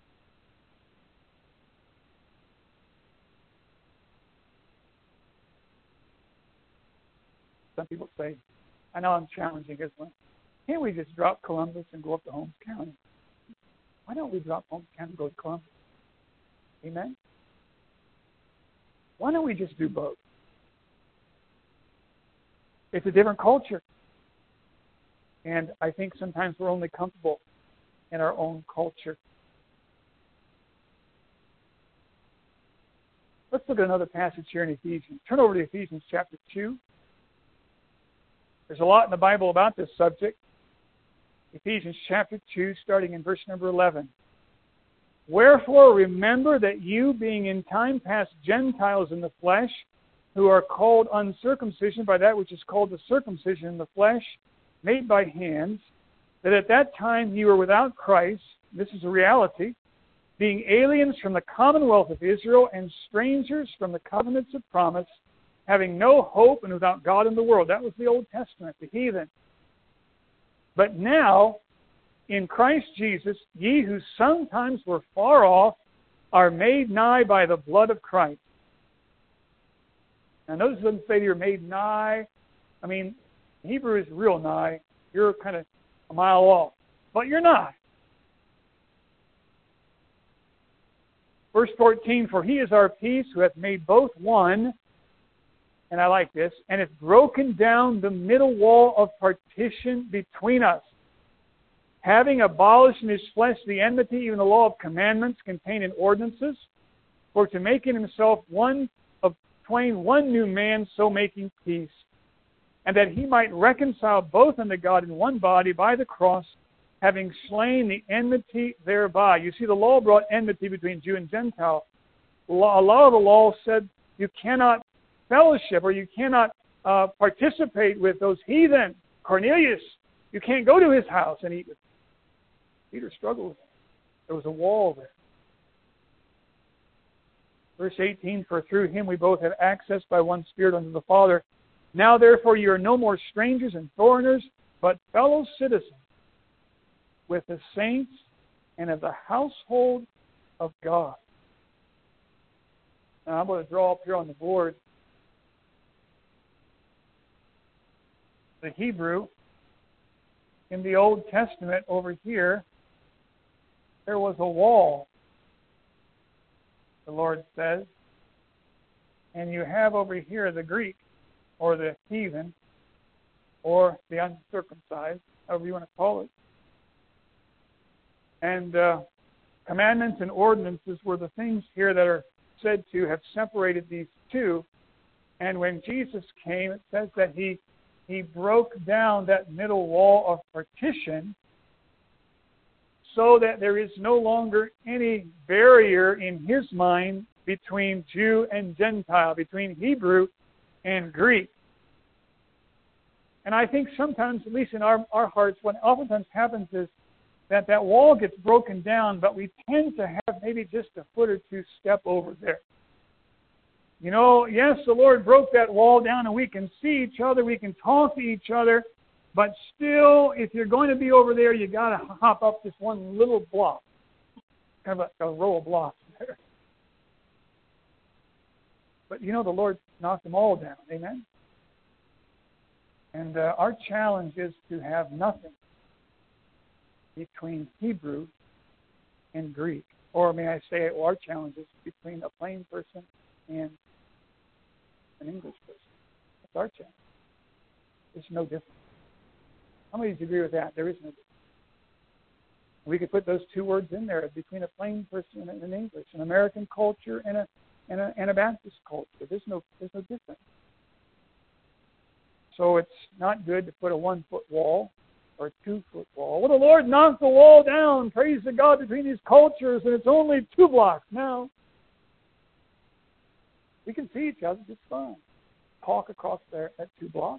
Some people say, I know I'm challenging this one. Can't we just drop Columbus and go up to Holmes County? Why don't we drop Holmes County and go to Columbus? Amen? Why don't we just do both? It's a different culture. And I think sometimes we're only comfortable in our own culture. Let's look at another passage here in Ephesians. Turn over to Ephesians chapter two. There's a lot in the Bible about this subject. Ephesians chapter two, starting in verse number eleven. Wherefore remember that you, being in time past Gentiles in the flesh, who are called uncircumcision by that which is called the circumcision in the flesh, made by hands, that at that time you were without Christ, this is a reality, being aliens from the commonwealth of Israel and strangers from the covenants of promise, having no hope and without God in the world. That was the Old Testament, the heathen. But now, in Christ Jesus, ye who sometimes were far off are made nigh by the blood of Christ. Now notice it doesn't say you're made nigh. I mean, Hebrew is real nigh. You're kind of a mile off. But you're not. Verse fourteen, for he is our peace, who hath made both one, and I like this, and hath broken down the middle wall of partition between us, having abolished in his flesh the enmity, even the law of commandments contained in ordinances, for to make in himself one of twain one new man, so making peace, and that he might reconcile both unto God in one body by the cross, having slain the enmity thereby. You see, the law brought enmity between Jew and Gentile. A lot of the law said you cannot fellowship or you cannot uh, participate with those heathen. Cornelius, you can't go to his house and eat with him. Peter struggled with him. There was a wall there. Verse eighteen, for through him we both have access by one Spirit unto the Father. Now therefore you are no more strangers and foreigners, but fellow citizens with the saints and of the household of God. Now I'm going to draw up here on the board the Hebrew in the Old Testament. Over here, there was a wall, the Lord says. And you have over here the Greek, or the heathen, or the uncircumcised, however you want to call it. And uh, commandments and ordinances were the things here that are said to have separated these two. And when Jesus came, it says that he he broke down that middle wall of partition so that there is no longer any barrier in his mind between Jew and Gentile, between Hebrew and Greek. And I think sometimes, at least in our, our hearts, what oftentimes happens is that that wall gets broken down, but we tend to have maybe just a foot or two step over there. You know, yes, the Lord broke that wall down and we can see each other, we can talk to each other, but still, if you're going to be over there, you got to hop up this one little block, kind of a, a row of blocks there. But you know, the Lord knocked them all down, amen? And uh, our challenge is to have nothing between Hebrew and Greek. Or may I say, well, our challenge is between a plain person and an English person. That's our challenge. There's no difference. How many of you agree with that? There is no difference. We could put those two words in there between a plain person and an English, an American culture and a and a, and a Baptist culture. There's no there's no difference. So it's not good to put a one-foot wall or a two-foot wall. Well, the Lord knocked the wall down, praise the God, between these cultures, and it's only two blocks now. We can see each other just fine. Talk across there at two blocks.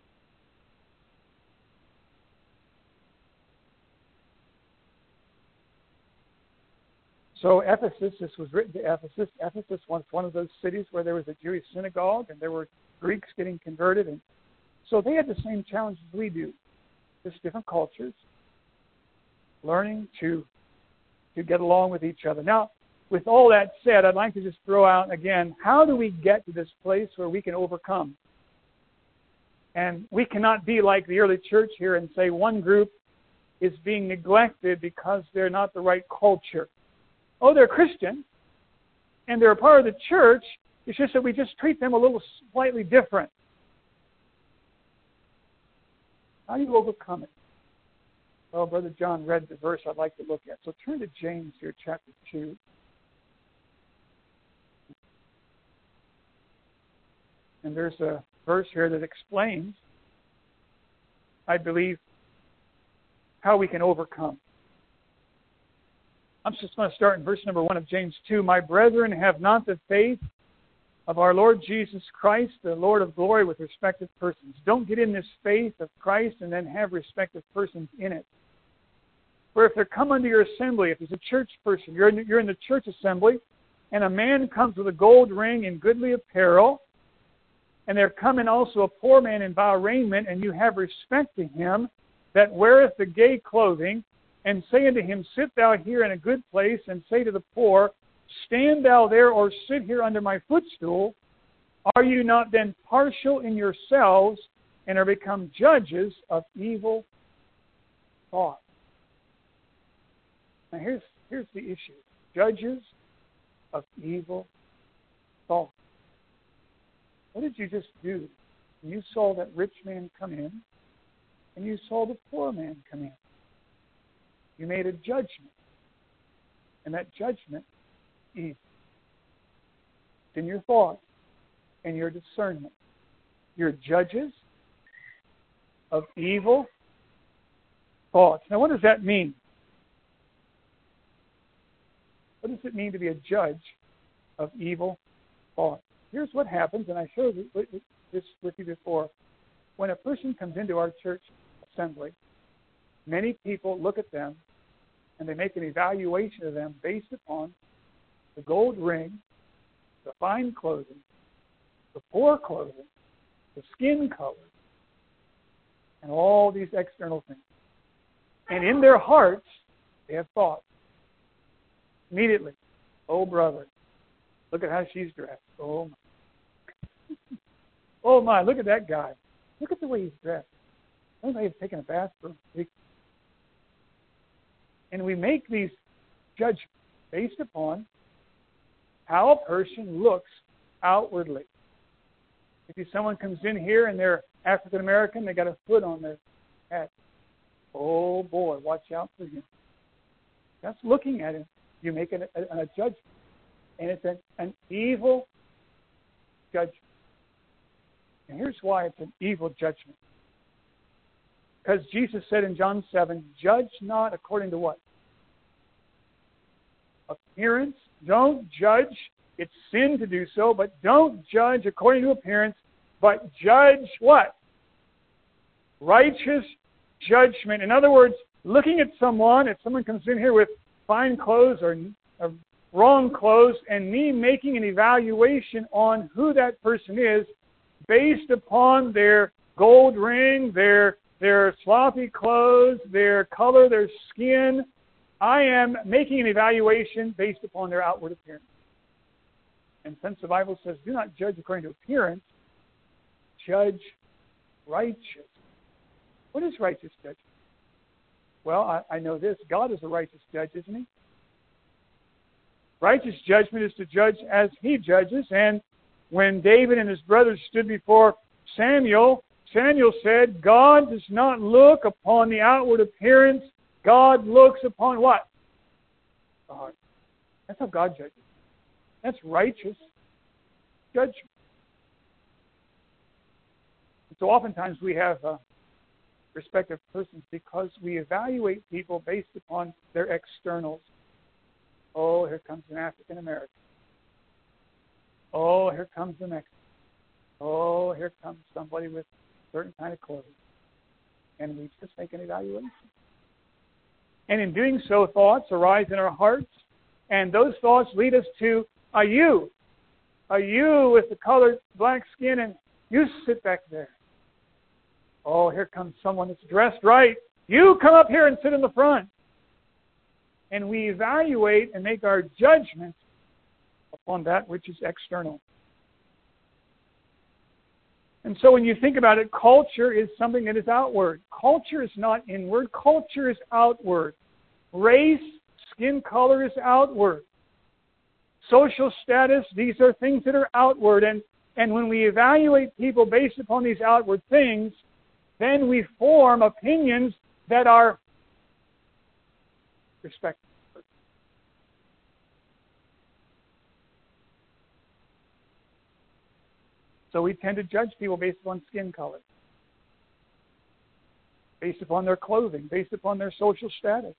So Ephesus, this was written to Ephesus. Ephesus was one of those cities where there was a Jewish synagogue, and there were Greeks getting converted. And so they had the same challenges we do. Just different cultures, learning to to get along with each other. Now, with all that said, I'd like to just throw out again, how do we get to this place where we can overcome? And we cannot be like the early church here and say one group is being neglected because they're not the right culture. Oh, they're Christian, and they're a part of the church. It's just that we just treat them a little slightly different. How do you overcome it? Well, Brother John read the verse I'd like to look at. So turn to James here, chapter two. And there's a verse here that explains I believe, how we can overcome. I'm just going to start in verse number one of James two. My brethren, have not the faith of our Lord Jesus Christ, the Lord of glory, with respective persons. Don't get in this faith of Christ and then have respective persons in it. For if there come unto your assembly, if there's a church person, you're in, you're in the church assembly, and a man comes with a gold ring and goodly apparel, and there come in also a poor man in vile raiment, and you have respect to him that weareth the gay clothing, and say unto him, Sit thou here in a good place, and say to the poor, Stand thou there, or sit here under my footstool. Are you not then partial in yourselves, and are become judges of evil thoughts? Now here's, here's the issue. Judges of evil thoughts. What did you just do? You saw that rich man come in, and you saw the poor man come in. You made a judgment, and that judgment is evil. It's in your thoughts and your discernment. You're judges of evil thoughts. Now, what does that mean? What does it mean to be a judge of evil thoughts? Here's what happens, and I showed this with you before. When a person comes into our church assembly, many people look at them and they make an evaluation of them based upon the gold ring, the fine clothing, the poor clothing, the skin color, and all these external things. And in their hearts, they have thoughts. Immediately, oh brother, look at how she's dressed. Oh my. Oh my, look at that guy. Look at the way he's dressed. I think he's taken a bath for a week. And we make these judgments based upon how a person looks outwardly. If someone comes in here and they're African American, they got a foot on their hat. Oh boy, watch out for him. That's looking at him. You make a, a, a judgment. And it's an, an evil judgment. And here's why it's an evil judgment. Because Jesus said in John seven, judge not according to what? Appearance. Don't judge. It's sin to do so, but don't judge according to appearance, but judge what? Righteous judgment. In other words, looking at someone, if someone comes in here with fine clothes or, or wrong clothes, and me making an evaluation on who that person is based upon their gold ring, their their sloppy clothes, their color, their skin, I am making an evaluation based upon their outward appearance. And since the Bible says, do not judge according to appearance, judge righteous. What is righteous judgment? Well, I, I know this. God is a righteous judge, isn't he? Righteous judgment is to judge as he judges. And when David and his brothers stood before Samuel, Samuel said, God does not look upon the outward appearance. God looks upon what? The heart. That's how God judges. That's righteous judgment. And so oftentimes we have uh, respective persons because we evaluate people based upon their externals. Oh, here comes an African American. Oh, here comes the Mexican. Oh, here comes somebody with a certain kind of clothing. And we just make an evaluation. And in doing so, thoughts arise in our hearts, and those thoughts lead us to a you. A you with the colored black skin, and you sit back there. Oh, here comes someone that's dressed right. You come up here and sit in the front. And we evaluate and make our judgment upon that which is external. And so when you think about it, culture is something that is outward. Culture is not inward. Culture is outward. Race, skin color is outward. Social status, these are things that are outward. And, and when we evaluate people based upon these outward things, then we form opinions that are respected. So we tend to judge people based upon skin color. based upon their clothing, based upon their social status.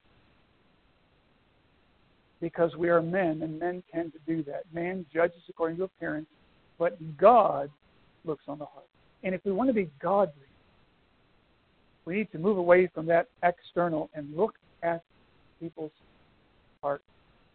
Because we are men, and men tend to do that. Man judges according to appearance, but God looks on the heart. And if we want to be godly, we need to move away from that external and look at people's heart.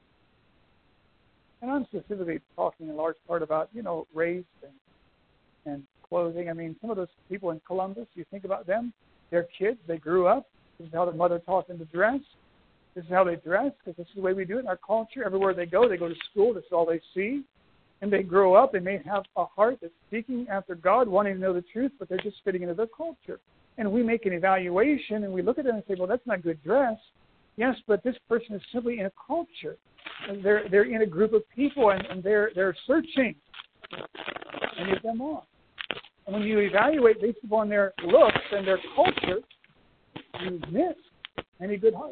And I'm specifically talking in large part about, you know, race and, and clothing. I mean, some of those people in Columbus, you think about them, they're kids, they grew up. This is how their mother taught them to dress. This is how they dress, because this is the way we do it in our culture. Everywhere they go, they go to school, this is all they see. And they grow up, they may have a heart that's seeking after God, wanting to know the truth, but they're just fitting into their culture. And we make an evaluation, and we look at them and say, well, that's not good dress. Yes, but this person is simply in a culture. And they're they're in a group of people, and, and they're they're searching. And leave them on. And when you evaluate based upon their looks and their culture, you miss any good heart.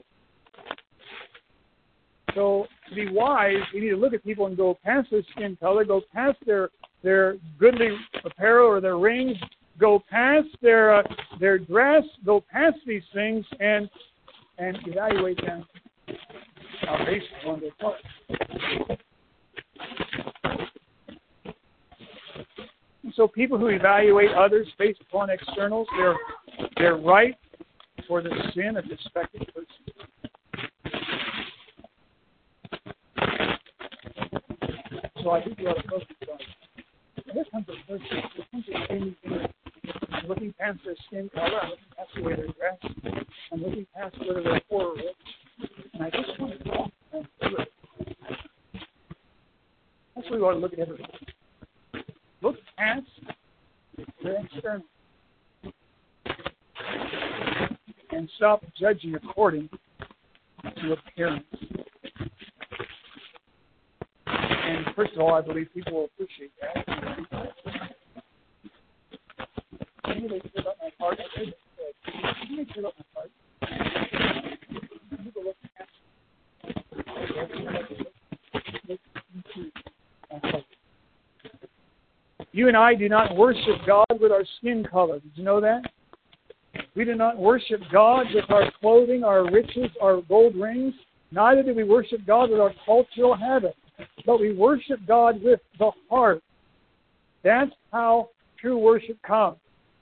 So to be wise, we need to look at people and go past their skin color, go past their their goodly apparel or their rings, go past their uh, their dress, go past these things, and and evaluate them uh, based on their heart. And so people who evaluate others based upon externals, they're they're right for the sin of the respected person. So I think we ought to focus on it. Here comes a person. Here comes a thing. I'm looking past their skin color. I'm looking past the way they're dressed. I'm looking past whether they're poor or rich. And I just want to talk and do it. That's what we ought to look at everyone. Look past their external. And stop judging according to appearance. And first of all, I believe people will appreciate that. Can you say about my heart? Can you say about my heart? People look past. You and I do not worship God with our skin color. Did you know that? We do not worship God with our clothing, our riches, our gold rings. Neither do we worship God with our cultural habits. But we worship God with the heart. That's how true worship comes.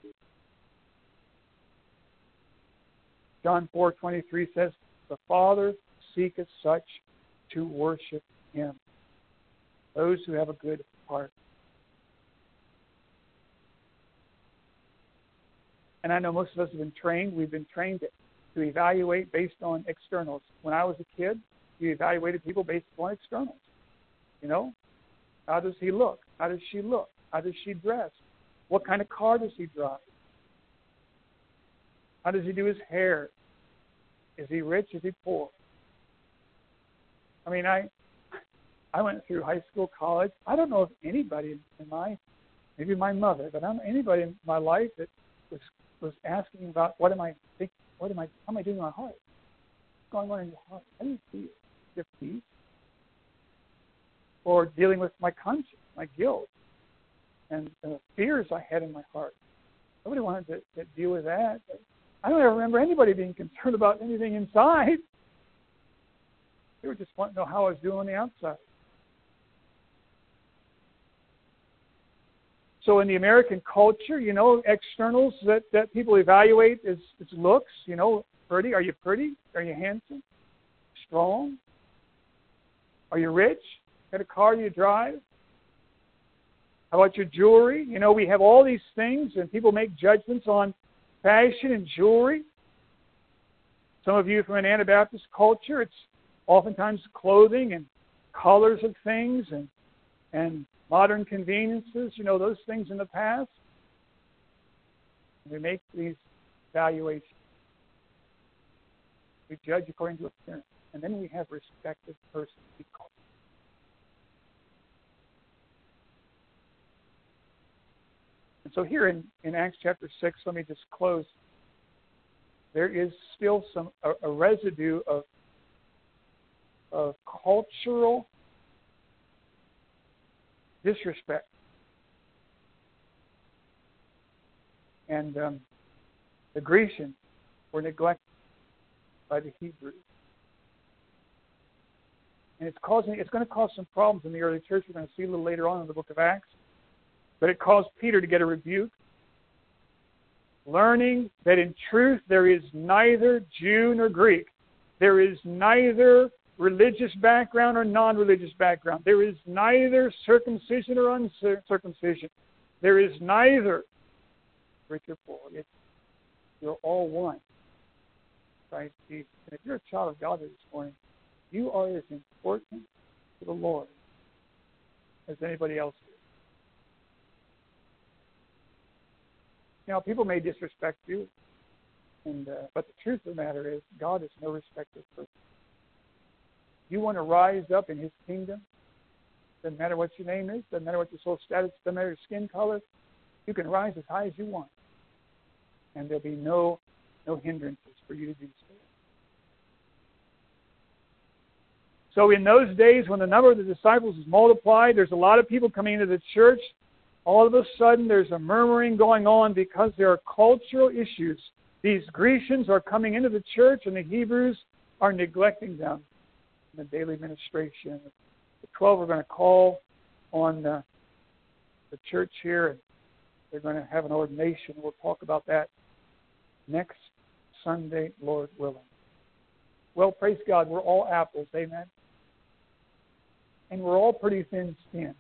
John four twenty-three says, the Father seeketh such to worship Him. Those who have a good heart. And I know most of us have been trained. We've been trained to, to evaluate based on externals. When I was a kid, you evaluated people based on externals. You know, how does he look? How does she look? How does she dress? What kind of car does he drive? How does he do his hair? Is he rich? Is he poor? I mean, I I went through high school, college. I don't know if anybody in my, maybe my mother, but I don't know anybody in my life that was was asking about what am I thinking? What am I? How am I doing in my heart? What's going on in your heart? How do you feel? Your peace? Or dealing with my conscience, my guilt, and the fears I had in my heart. Nobody wanted to, to deal with that. I don't ever remember anybody being concerned about anything inside. They were just wanting to know how I was doing on the outside. So in the American culture, you know, externals that, that people evaluate is, is looks, you know, pretty. Are you pretty? Are you handsome? Strong? Are you rich? Got a car you drive? How about your jewelry? You know, we have all these things, and people make judgments on fashion and jewelry. Some of you from an Anabaptist culture, it's oftentimes clothing and colors of things and and modern conveniences, you know, those things in the past. We make these evaluations. We judge according to appearance. And then we have respected persons we call. And so here in, in Acts chapter six, let me just close. There is still some a, a residue of, of cultural disrespect. And um, the Grecians were neglected by the Hebrews. And it's causing it's going to cause some problems in the early church. We're going to see a little later on in the book of Acts. But it caused Peter to get a rebuke. Learning that in truth there is neither Jew nor Greek. There is neither religious background or non-religious background. There is neither circumcision or uncircumcision. There is neither rich or poor. It's, you're all one. Christ Jesus. And if you're a child of God this morning, you are as important to the Lord as anybody else is. Now, people may disrespect you, and uh, but the truth of the matter is, God is no respecter of persons. You want to rise up in His kingdom, doesn't matter what your name is, doesn't matter what your social status, doesn't matter your skin color, you can rise as high as you want, and there'll be no no hindrances for you to do so. So in those days, when the number of the disciples is multiplied, there's a lot of people coming into the church. All of a sudden, there's a murmuring going on because there are cultural issues. These Grecians are coming into the church, and the Hebrews are neglecting them in the daily ministration. The twelve are going to call on the, the church here, and they're going to have an ordination. We'll talk about that next Sunday, Lord willing. Well, praise God, we're all apples, amen? And we're all pretty thin-skinned.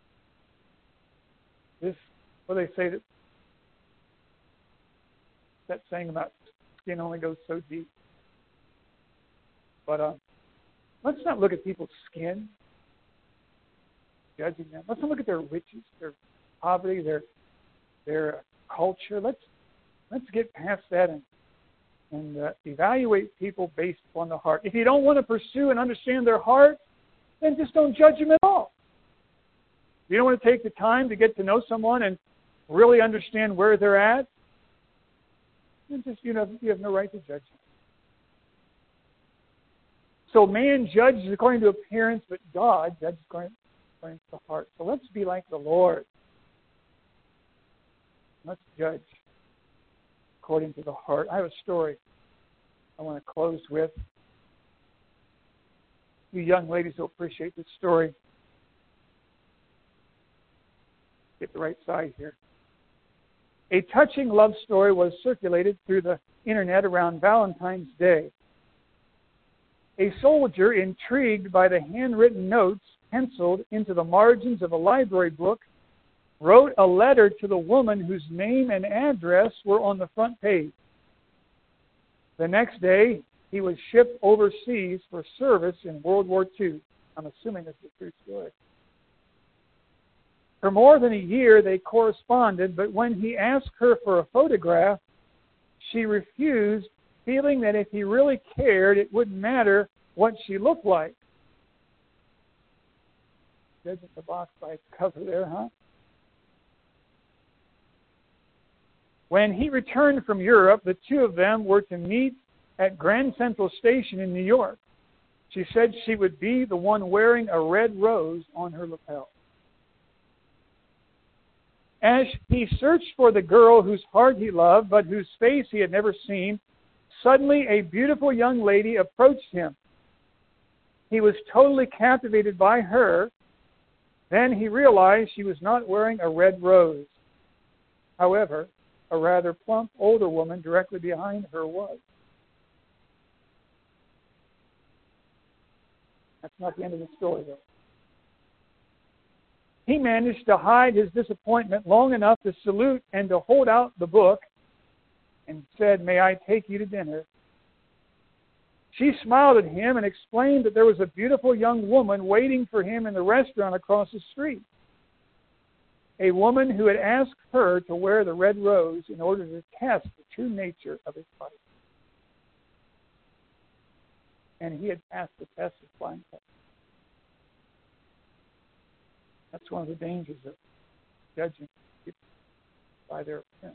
This, what do they say, that that saying about skin only goes so deep. But uh, let's not look at people's skin, judging them. Let's not look at their riches, their poverty, their their culture. Let's let's get past that and and uh, evaluate people based upon the heart. If you don't want to pursue and understand their heart, then just don't judge them at all. You don't want to take the time to get to know someone and really understand where they're at, then just, you know, you have no right to judge them. So man judges according to appearance, but God judges according, according to the heart. So let's be like the Lord. Let's judge according to the heart. I have a story I want to close with. You young ladies will appreciate this story. Get the right side here. A touching love story was circulated through the internet around Valentine's Day. A soldier, intrigued by the handwritten notes penciled into the margins of a library book, wrote a letter to the woman whose name and address were on the front page. The next day, he was shipped overseas for service in World War Two. I'm assuming this is a true story. For more than a year, they corresponded, but when he asked her for a photograph, she refused, feeling that if he really cared, it wouldn't matter what she looked like. Judging the box by its cover there, huh? When he returned from Europe, the two of them were to meet at Grand Central Station in New York. She said she would be the one wearing a red rose on her lapel. As he searched for the girl whose heart he loved, but whose face he had never seen, suddenly a beautiful young lady approached him. He was totally captivated by her. Then he realized she was not wearing a red rose. However, a rather plump older woman directly behind her was. That's not the end of the story, though. He managed to hide his disappointment long enough to salute and to hold out the book and said, "May I take you to dinner?" She smiled at him and explained that there was a beautiful young woman waiting for him in the restaurant across the street. A woman who had asked her to wear the red rose in order to test the true nature of his life. And he had passed the test with flying colors. That's one of the dangers of judging people by their appearance.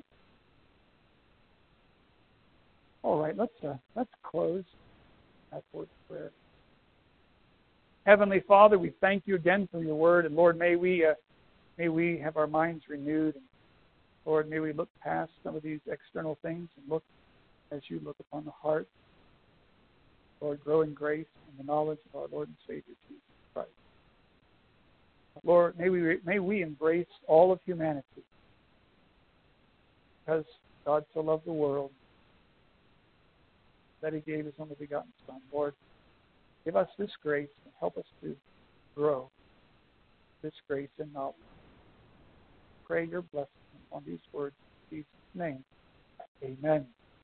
All right, let's uh, let's close that word of prayer. Heavenly Father, we thank you again for your word, and Lord, may we uh, may we have our minds renewed. And Lord, may we look past some of these external things and look as you look upon the heart. Lord, grow in grace and the knowledge of our Lord and Savior, Jesus Christ. Lord, may we, may we embrace all of humanity, because God so loved the world that he gave his only begotten Son. Lord, give us this grace and help us to grow this grace and knowledge. Pray your blessing on these words in Jesus' name. Amen.